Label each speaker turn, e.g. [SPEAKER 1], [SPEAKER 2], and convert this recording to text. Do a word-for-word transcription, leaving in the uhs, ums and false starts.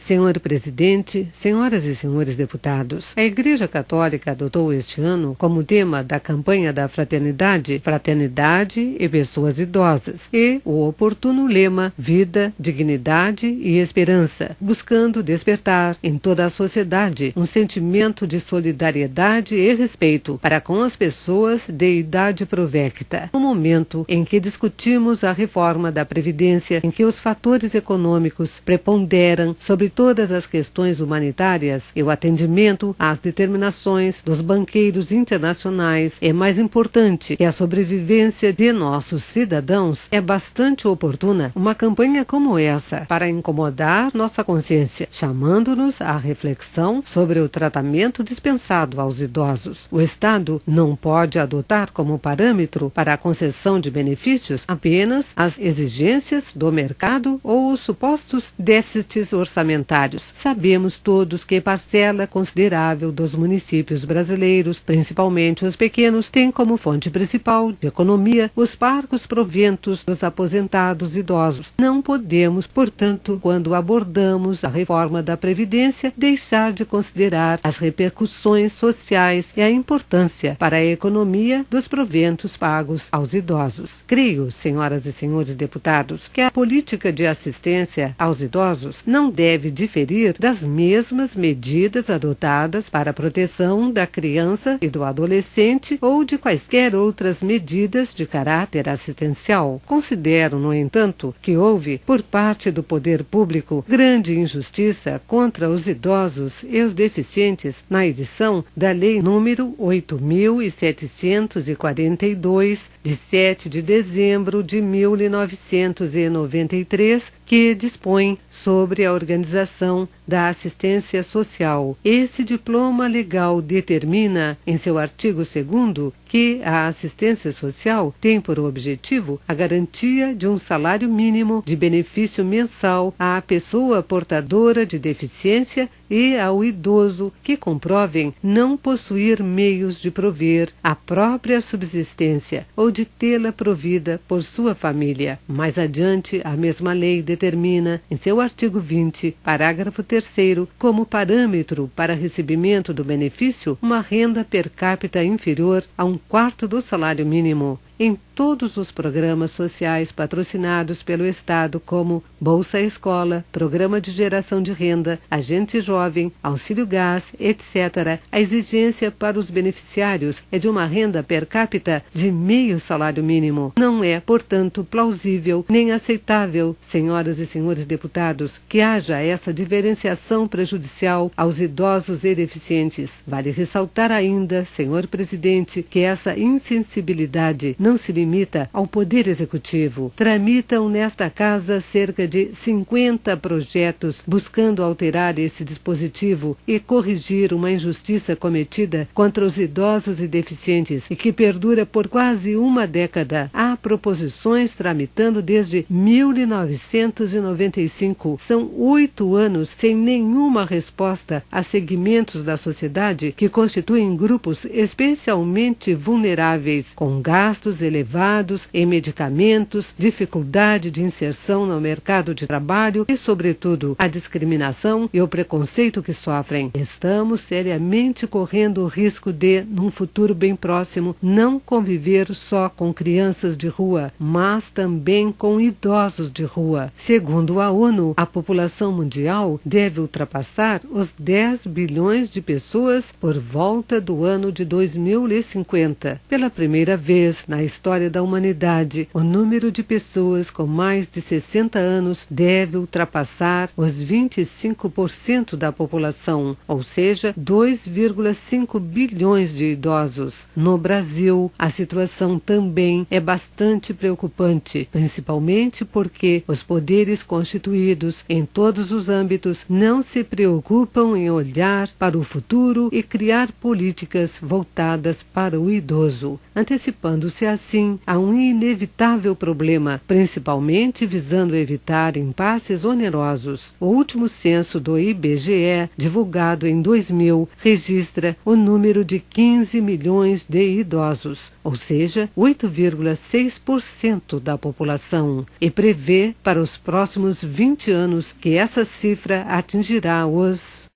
[SPEAKER 1] Senhor Presidente, senhoras e senhores deputados, a Igreja Católica adotou este ano como tema da campanha da fraternidade, fraternidade e pessoas idosas, e o oportuno lema Vida, Dignidade e Esperança, buscando despertar em toda a sociedade um sentimento de solidariedade e respeito para com as pessoas de idade provecta. No momento em que discutimos a reforma da Previdência, em que os fatores econômicos preponderam sobre todas as questões humanitárias e o atendimento às determinações dos banqueiros internacionais é mais importante que a sobrevivência de nossos cidadãos, é bastante oportuna uma campanha como essa para incomodar nossa consciência, chamando-nos à reflexão sobre o tratamento dispensado aos idosos. O Estado não pode adotar como parâmetro para a concessão de benefícios apenas as exigências do mercado ou os supostos déficits orçamentários. Sabemos todos que parcela considerável dos municípios brasileiros, principalmente os pequenos, tem como fonte principal de economia os parcos proventos dos aposentados idosos. Não podemos, portanto, quando abordamos a reforma da Previdência, deixar de considerar as repercussões sociais e a importância para a economia dos proventos pagos aos idosos. Creio, senhoras e senhores deputados, que a política de assistência aos idosos não deve diferir das mesmas medidas adotadas para a proteção da criança e do adolescente ou de quaisquer outras medidas de caráter assistencial. Considero, no entanto, que houve, por parte do poder público, grande injustiça contra os idosos e os deficientes na edição da Lei número oito mil setecentos e quarenta e dois, de sete de dezembro de mil novecentos e noventa e três, que dispõe sobre a organização da assistência social. Esse diploma legal determina, em seu artigo segundo, que a assistência social tem por objetivo a garantia de um salário mínimo de benefício mensal à pessoa portadora de deficiência e ao idoso que comprovem não possuir meios de prover a própria subsistência ou de tê-la provida por sua família. Mais adiante, a mesma lei determina, em seu artigo vinte, parágrafo terceiro, como parâmetro para recebimento do benefício, uma renda per capita inferior a um quarto do salário mínimo. Em todos os programas sociais patrocinados pelo Estado, como Bolsa Escola, Programa de Geração de Renda, Agente Jovem, Auxílio Gás, etcétera, a exigência para os beneficiários é de uma renda per capita de meio salário mínimo. Não é, portanto, plausível nem aceitável, senhoras e senhores deputados, que haja essa diferenciação prejudicial aos idosos e deficientes. Vale ressaltar ainda, senhor presidente, que essa insensibilidade não não se limita ao Poder Executivo. Tramitam nesta casa cerca de cinquenta projetos buscando alterar esse dispositivo e corrigir uma injustiça cometida contra os idosos e deficientes e que perdura por quase uma década. Há proposições tramitando desde mil novecentos e noventa e cinco. São oito anos sem nenhuma resposta a segmentos da sociedade que constituem grupos especialmente vulneráveis, com gastos elevados em medicamentos, dificuldade de inserção no mercado de trabalho e, sobretudo, a discriminação e o preconceito que sofrem. Estamos seriamente correndo o risco de, num futuro bem próximo, não conviver só com crianças de rua, mas também com idosos de rua. Segundo a ONU, a população mundial deve ultrapassar os dez bilhões de pessoas por volta do ano de dois mil e cinquenta. Pela primeira vez na história da humanidade, o número de pessoas com mais de sessenta anos deve ultrapassar os vinte e cinco por cento da população, ou seja, dois vírgula cinco bilhões de idosos. No Brasil, a situação também é bastante preocupante, principalmente porque os poderes constituídos em todos os âmbitos não se preocupam em olhar para o futuro e criar políticas voltadas para o idoso. Antecipando-se a assim, a um inevitável problema, principalmente visando evitar impasses onerosos. O último censo do I B G E, divulgado em dois mil, registra o número de quinze milhões de idosos, ou seja, oito vírgula seis por cento da população, e prevê para os próximos vinte anos que essa cifra atingirá os